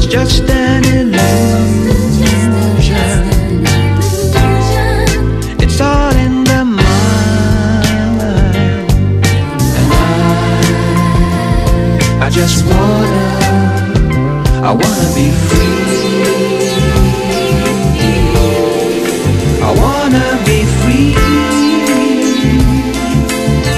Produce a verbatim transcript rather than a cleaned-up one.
just an illusion. It's all in the mind, and I, I just wanna, I wanna be free.